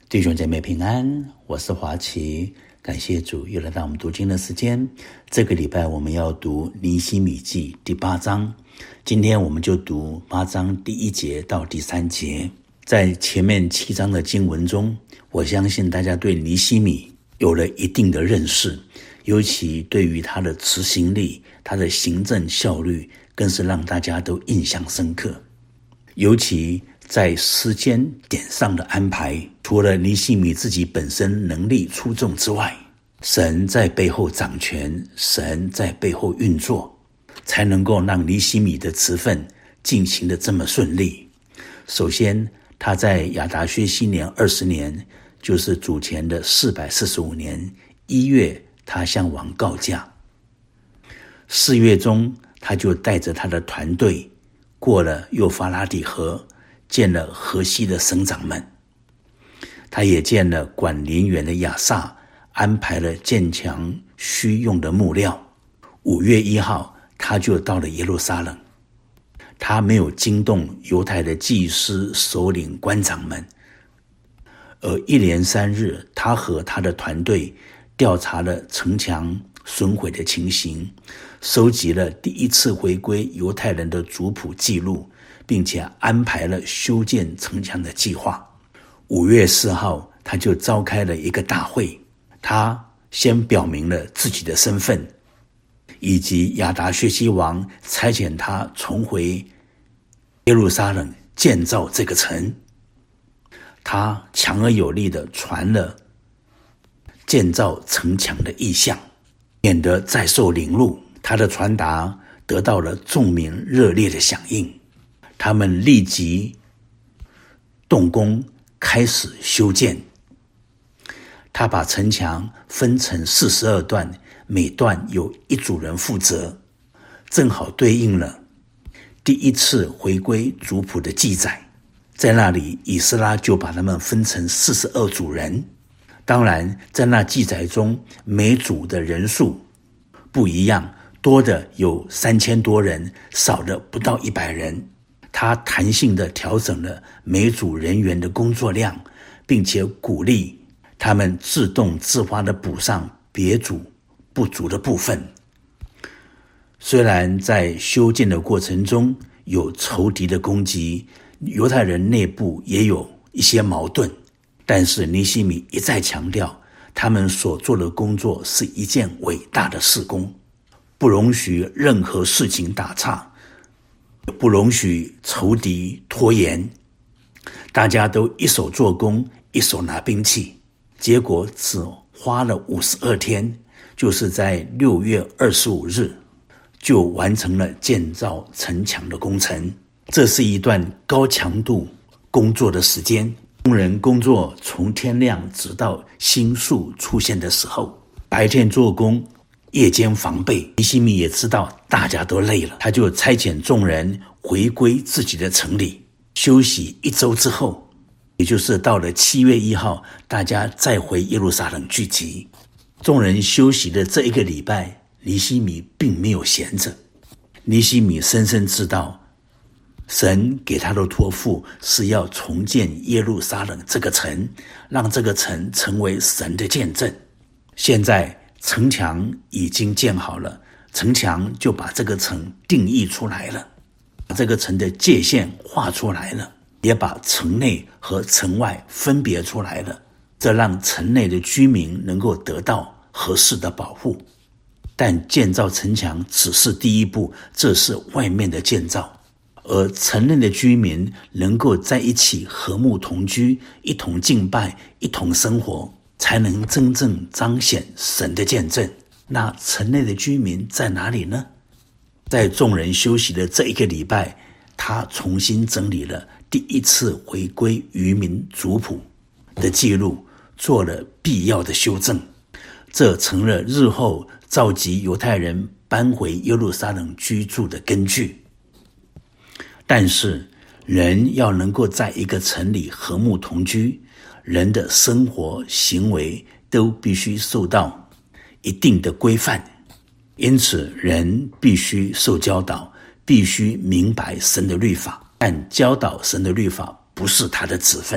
弟兄姐妹平安，我是华奇，感谢主又来到我们读经的时间。这个礼拜我们要读尼希米记第8章，今天我们就读8章第1节到第3节。在前面7章的经文中，我相信大家对尼希米有了一定的认识，尤其对于他的执行力、他的行政效率，更是让大家都印象深刻。尤其在时间点上的安排，除了尼希米自己本身能力出众之外，神在背后掌权，神在背后运作，才能够让尼希米的职分进行得这么顺利。首先，他在亚达薛西年20年，就是主前的445年1月，他向王告假。4月中，他就带着他的团队过了幼发拉底河，见了河西的省长们，他也见了管陵园的亚萨，安排了建墙需用的木料。5月1号，他就到了耶路撒冷。他没有惊动犹太的祭司、首领、官长们，而1连3日，他和他的团队调查了城墙损毁的情形，收集了第一次回归犹太人的族谱记录，并且安排了修建城墙的计划。5月4号，他就召开了一个大会，他先表明了自己的身份，以及亚达薛西王差遣他重回耶路撒冷建造这个城。他强而有力地传了建造城墙的意向，免得再受凌辱。他的传达得到了众民热烈的响应，他们立即动工开始修建。他把城墙分成42段，每段由一组人负责，正好对应了第一次回归族谱的记载。在那里，以斯拉就把他们分成42组人。当然，在那记载中，每组的人数不一样，多的有3000多人，少的不到100人。他弹性地调整了每组人员的工作量，并且鼓励他们自动自发地补上别组不足的部分。虽然在修建的过程中有仇敌的攻击，犹太人内部也有一些矛盾，但是尼希米一再强调，他们所做的工作是一件伟大的事工，不容许任何事情打岔，不容许仇敌拖延，大家都一手做工，一手拿兵器。结果只花了52天，就是在6月25日就完成了建造城墙的工程。这是一段高强度工作的时间，工人工作从天亮直到星宿出现的时候，白天做工，夜间防备。尼希米也知道大家都累了，他就差遣众人回归自己的城里，休息1周之后，也就是到了7月1号，大家再回耶路撒冷聚集。众人休息的这一个礼拜，尼希米并没有闲着。尼希米深深知道，神给他的托付是要重建耶路撒冷这个城，让这个城成为神的见证。现在城墙已经建好了，城墙就把这个城定义出来了，把这个城的界限画出来了，也把城内和城外分别出来了，这让城内的居民能够得到合适的保护。但建造城墙只是第一步，这是外面的建造，而城内的居民能够在一起和睦同居，一同敬拜，一同生活，才能真正彰显神的见证。那城内的居民在哪里呢？在众人休息的这一个礼拜，他重新整理了第一次回归渔民族谱的记录，做了必要的修正，这成了日后召集犹太人搬回耶路撒冷居住的根据。但是人要能够在一个城里和睦同居，人的生活行为都必须受到一定的规范，因此人必须受教导，必须明白神的律法，但教导神的律法不是他的职分。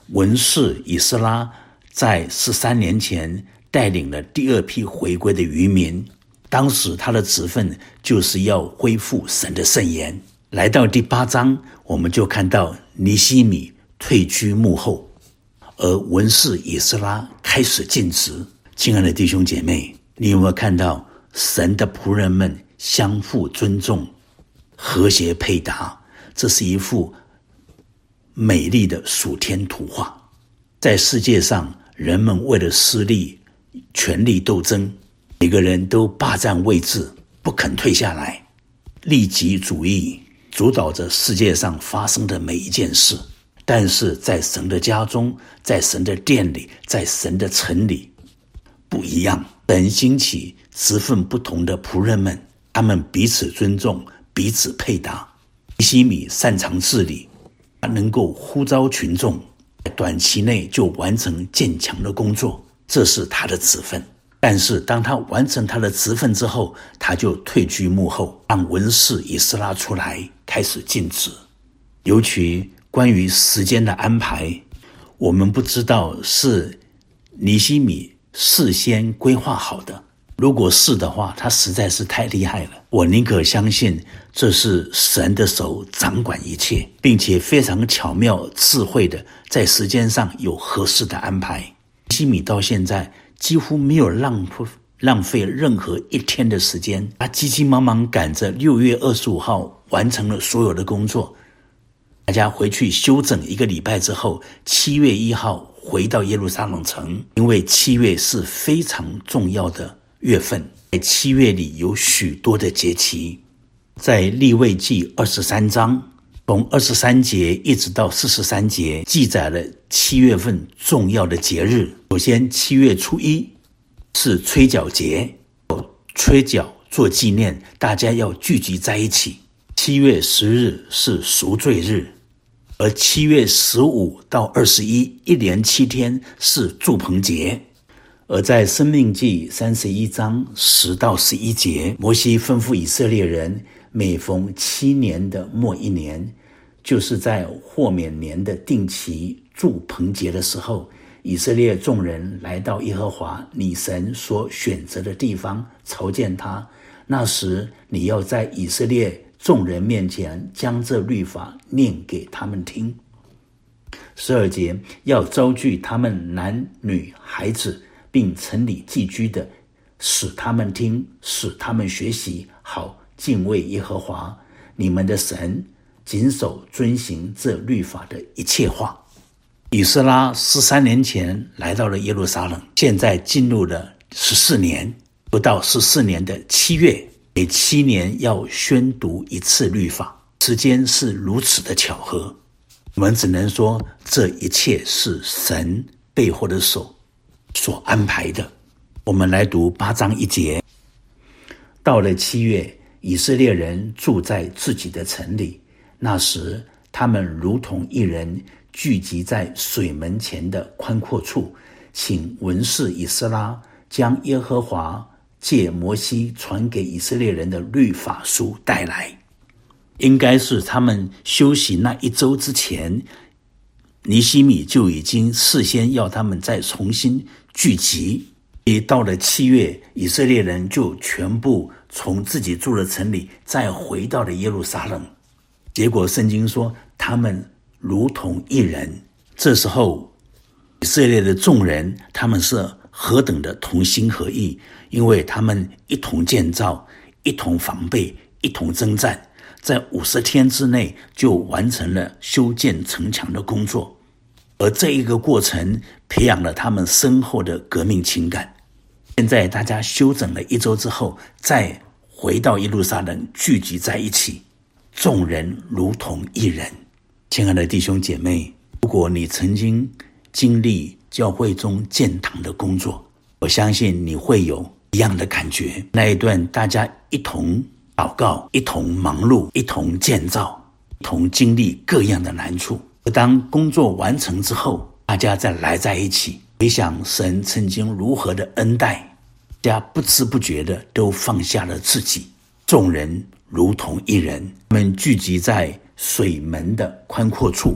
文士以斯拉在13年前带领了第二批回归的渔民，当时他的职分就是要恢复神的圣言。来到第8章，我们就看到尼希米退居幕后，而文士以斯拉开始尽职。亲爱的弟兄姐妹，你有没有看到神的仆人们相互尊重，和谐配搭？这是一幅美丽的属天图画。在世界上，人们为了私利、权力斗争，每个人都霸占位置，不肯退下来。利己主义主导着世界上发生的每一件事。但是在神的家中，在神的殿里，在神的城里不一样。神兴起职分不同的仆人们，他们彼此尊重，彼此配搭。尼希米擅长治理，他能够呼召群众，在短期内就完成建墙的工作，这是他的职分。但是当他完成他的职分之后，他就退居幕后，让文士以斯拉出来开始尽职。尤其关于时间的安排，我们不知道是尼希米事先规划好的，如果是的话，他实在是太厉害了。我宁可相信这是神的手掌管一切，并且非常巧妙智慧的在时间上有合适的安排。尼希米到现在几乎没有浪费任何一天的时间，他急急忙忙赶着6月25号完成了所有的工作。大家回去休整1个礼拜之后，7月1号回到耶路撒冷城，因为7月是非常重要的月份，在7月里有许多的节期。在利未记23章，从23节一直到43节，记载了7月份重要的节日。首先7月初1是吹角节，吹角做纪念，大家要聚集在一起。7月10日是赎罪日，而7月15到21一连7天是住棚节。而在申命记31章10到11节，摩西吩咐以色列人，每逢7年的末1年，就是在豁免年的定期住棚节的时候，以色列众人来到耶和华你神所选择的地方朝见他。那时你要在以色列众人面前将这律法念给他们听。12节，要招聚他们男女孩子，并城里寄居的，使他们听，使他们学习，好敬畏耶和华你们的神，谨守遵行这律法的一切话。以斯拉13年前来到了耶路撒冷，现在进入了14年，不到14年的7月，每7年要宣读一次律法，时间是如此的巧合。我们只能说这一切是神背后的手所安排的。我们来读8章1节。到了7月，以色列人住在自己的城里，那时他们如同一人聚集在水门前的宽阔处，请文士以斯拉将耶和华借摩西传给以色列人的律法书带来。应该是他们休息那1周之前，尼希米就已经事先要他们再重新聚集。到了7月，以色列人就全部从自己住的城里再回到了耶路撒冷。结果圣经说他们如同一人。这时候以色列的众人，他们是何等的同心合意，因为他们一同建造，一同防备，一同征战，在50天之内就完成了修建城墙的工作。而这一个过程培养了他们深厚的革命情感。现在大家休整了1周之后，再回到耶路撒冷聚集在一起，众人如同一人。亲爱的弟兄姐妹，如果你曾经经历教会中建堂的工作，我相信你会有一样的感觉。那一段大家一同祷告，一同忙碌，一同建造，一同经历各样的难处。而当工作完成之后，大家再来在一起，回想神曾经如何的恩待，大家不知不觉的都放下了自己，众人如同一人。他们聚集在水门的宽阔处，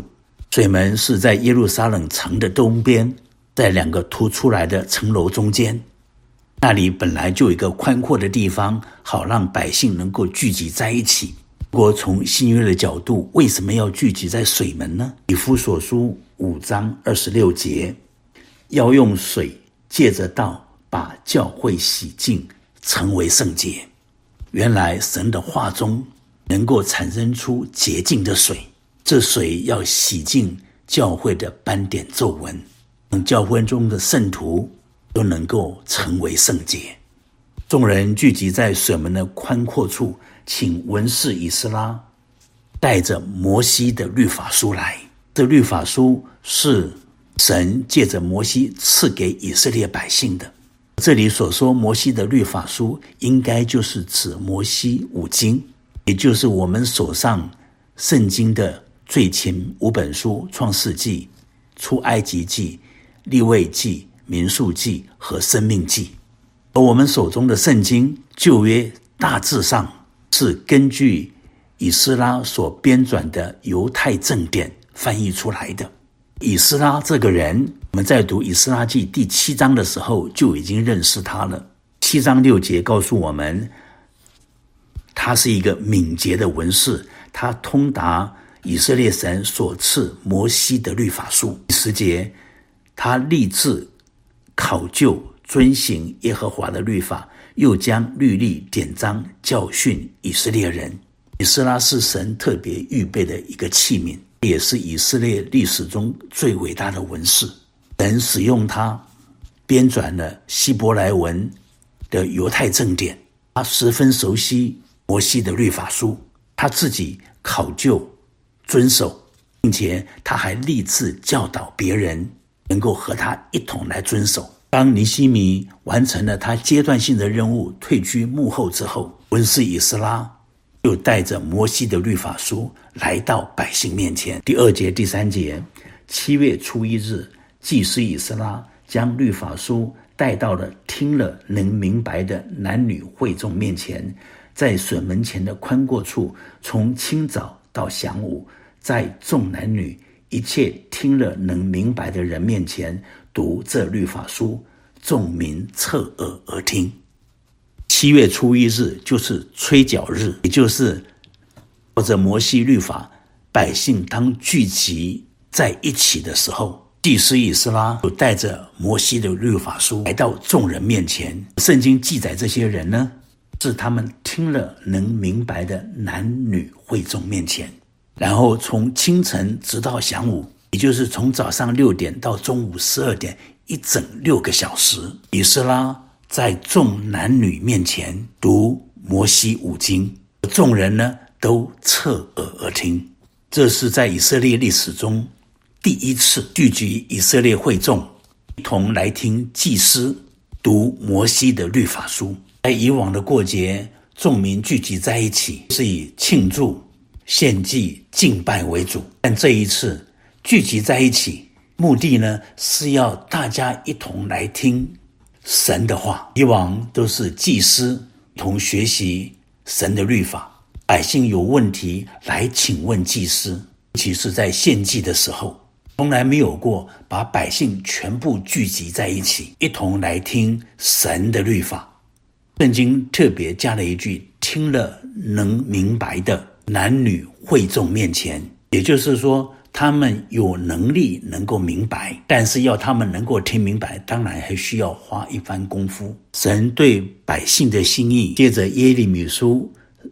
水门是在耶路撒冷城的东边，在2个凸出来的城楼中间，那里本来就有一个宽阔的地方，好让百姓能够聚集在一起。如果从新约的角度，为什么要聚集在水门呢？以弗所书5章26节，要用水借着道把教会洗净，成为圣洁。原来神的话中能够产生出洁净的水，这水要洗净教会的斑点皱纹，让教会中的圣徒都能够成为圣洁。众人聚集在水门的宽阔处，请文士以斯拉带着摩西的律法书来。这律法书是神借着摩西赐给以色列百姓的。这里所说摩西的律法书，应该就是指摩西5经，也就是我们手上圣经的最前5本书：创世纪、出埃及记、利未记、民数记和生命记。而我们手中的圣经旧约大致上是根据以斯拉所编纂的犹太正典翻译出来的。以斯拉这个人，我们在读以斯拉记第7章的时候就已经认识他了。7章6节告诉我们，他是一个敏捷的文士，他通达以色列神所赐摩西的律法书。10节，他立志考究遵行耶和华的律法，又将律例典章教训以色列人。以斯拉是神特别预备的一个器皿，也是以色列历史中最伟大的文士。神使用他编纂了希伯来文的犹太正典，他十分熟悉摩西的律法书，他自己考究遵守，并且他还立志教导别人能够和他一同来遵守。当尼希米完成了他阶段性的任务，退居幕后之后，文士以斯拉就带着摩西的律法书来到百姓面前。第2节、第3节，7月初1日，祭司以斯拉将律法书带到了听了能明白的男女会众面前，在水门前的宽阔处，从清早到晌午，在众男女一切听了能明白的人面前读这律法书，众民侧耳而听。7月初1日就是吹角日，也就是或者摩西律法百姓当聚集在一起的时候，祭司以斯拉就带着摩西的律法书来到众人面前。圣经记载这些人呢，是他们听了能明白的男女会众面前，然后从清晨直到晌午，也就是从早上6点到中午12点，一整6个小时，以斯拉在众男女面前读摩西5经，众人呢都侧耳而听。这是在以色列历史中第一次聚集以色列会众一同来听祭司读摩西的律法书。在以往的过节，众民聚集在一起是以庆祝、献祭、敬拜为主，但这一次聚集在一起，目的呢是要大家一同来听神的话。以往都是祭司同学习神的律法，百姓有问题来请问祭司，尤其是在献祭的时候，从来没有过把百姓全部聚集在一起，一同来听神的律法。圣经特别加了一句，听了能明白的男女会众面前，也就是说他们有能力能够明白，但是要他们能够听明白，当然还需要花一番功夫。神对百姓的心意，接着耶利米书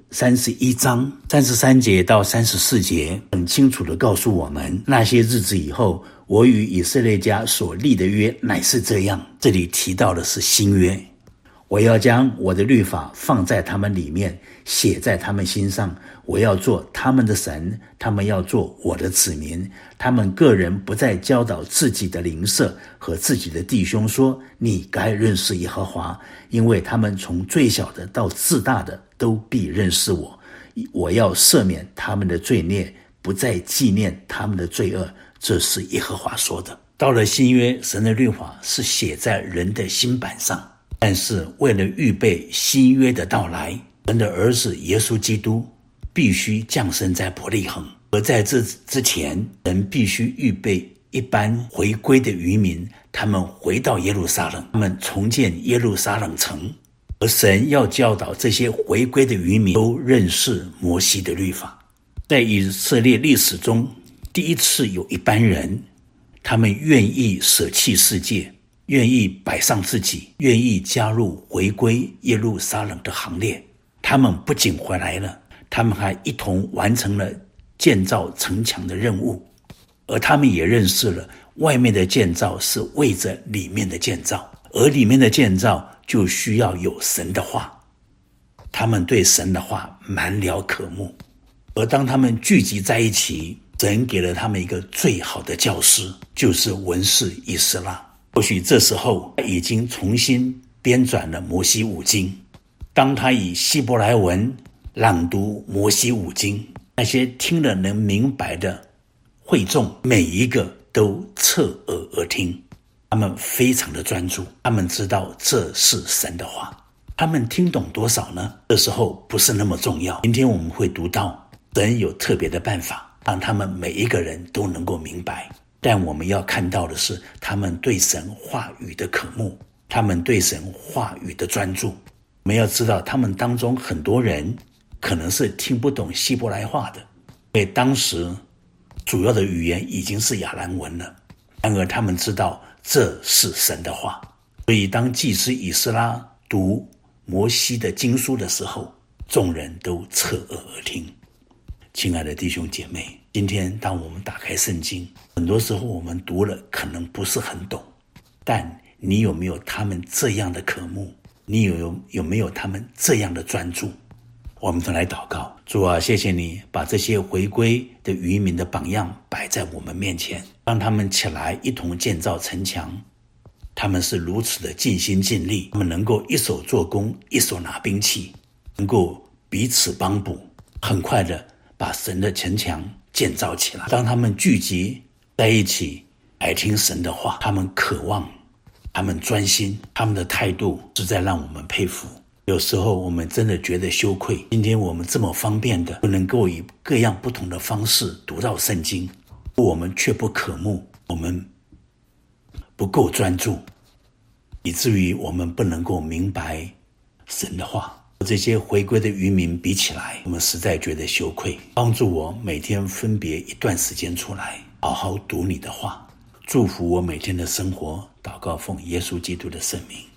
31章33节到34节很清楚地告诉我们，那些日子以后，我与以色列家所立的约乃是这样。这里提到的是新约，我要将我的律法放在他们里面，写在他们心上，我要做他们的神，他们要做我的子民。他们个人不再教导自己的邻舍和自己的弟兄说，你该认识耶和华，因为他们从最小的到至大的都必认识我。我要赦免他们的罪孽，不再纪念他们的罪恶，这是耶和华说的。到了新约，神的律法是写在人的心版上，但是为了预备新约的到来，神的儿子耶稣基督必须降生在伯利恒。 而在这之前，神必须预备一般回归的渔民，他们回到耶路撒冷，他们重建耶路撒冷城。而神要教导这些回归的渔民都认识摩西的律法。在以色列历史中，第一次有一般人，他们愿意舍弃世界，愿意摆上自己，愿意加入回归耶路撒冷的行列。他们不仅回来了，他们还一同完成了建造城墙的任务。而他们也认识了外面的建造是为着里面的建造，而里面的建造就需要有神的话。他们对神的话满了渴慕，而当他们聚集在一起，神给了他们一个最好的教师，就是文士以斯拉。或许这时候他已经重新编纂了摩西五经。当他以希伯来文朗读摩西五经，那些听了能明白的会众每一个都侧耳而听，他们非常的专注，他们知道这是神的话。他们听懂多少呢？这时候不是那么重要。今天我们会读到神有特别的办法，让他们每一个人都能够明白。但我们要看到的是他们对神话语的渴慕，他们对神话语的专注。我们要知道他们当中很多人可能是听不懂希伯来话的，因为当时主要的语言已经是亚兰文了。然而他们知道这是神的话，所以当祭司以斯拉读摩西的经书的时候，众人都侧耳而听。亲爱的弟兄姐妹，今天当我们打开圣经，很多时候我们读了可能不是很懂，但你有没有他们这样的渴慕？你有没有他们这样的专注？我们都来祷告。主啊，谢谢你把这些回归的渔民的榜样摆在我们面前，让他们起来一同建造城墙。他们是如此的尽心尽力，他们能够一手做工，一手拿兵器，能够彼此帮补，很快的把神的城墙建造起来。当他们聚集在一起来听神的话，他们渴望，他们专心，他们的态度实在让我们佩服。有时候我们真的觉得羞愧，今天我们这么方便的不能够以各样不同的方式读到圣经，我们却不渴慕，我们不够专注，以至于我们不能够明白神的话。这些回归的渔民比起来，我们实在觉得羞愧。帮助我每天分别一段时间出来，好好读你的话，祝福我每天的生活。祷告奉耶稣基督的圣名。